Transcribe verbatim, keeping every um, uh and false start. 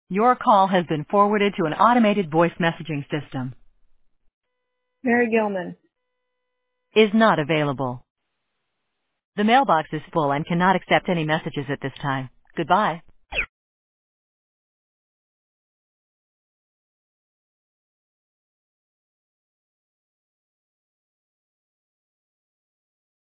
Your call has been forwarded to an automated voice messaging system. Mary Gilman. Is not available. The mailbox is full and cannot accept any messages at this time. Goodbye.